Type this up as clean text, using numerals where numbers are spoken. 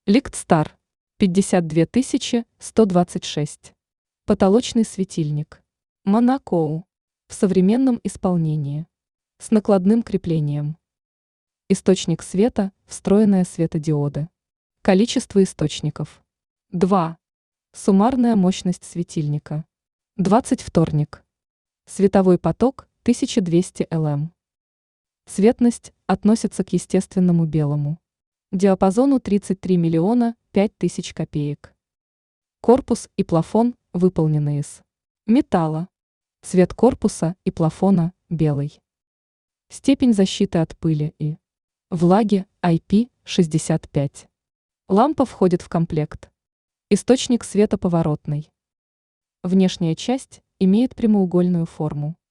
Ликтстар 52 126. Потолочный светильник. Монокоу. В современном исполнении. С накладным креплением. Источник света – встроенные светодиоды. Количество источников. 2. Суммарная мощность светильника. 20 вторник. Световой поток – 1200 лм. Цветность относится к естественному белому. Диапазону 33 миллиона 5000 копеек. Корпус и плафон выполнены из металла. Цвет корпуса и плафона – белый. Степень защиты от пыли и влаги IP65. Лампа входит в комплект. Источник света поворотный. Внешняя часть имеет прямоугольную форму.